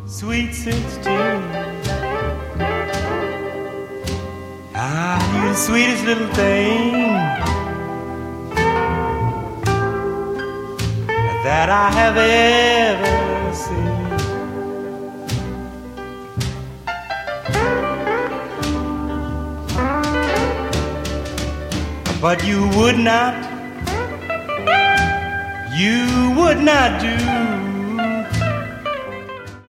sweet 16. Ah, you're the sweetest little thing that I have ever seen. But you would not do